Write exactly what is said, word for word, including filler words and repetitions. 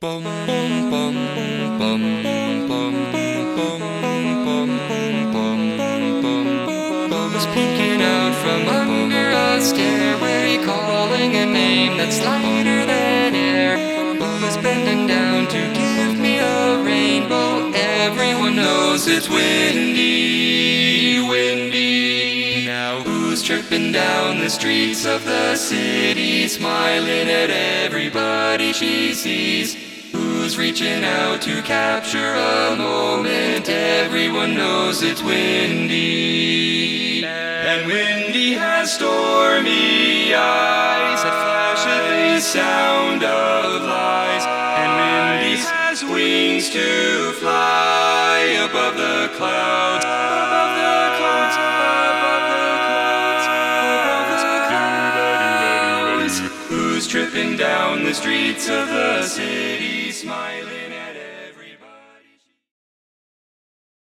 Bum bum bum bum bum bum bum bum bum bums peeking out from under a stairway, calling a name that's lighter than air. Who's bending down to give me a rainbow? Everyone knows it's Windy, Windy. Now who's tripping down the streets of the city, smiling at everybody she sees? Who's reaching out to capture a moment? Everyone knows it's Windy. And Windy has stormy eyes that flash a sound of lies. And Windy has wings to fly above the clouds, above the clouds, above the clouds, above the clouds. Who's tripping down the streets of the city?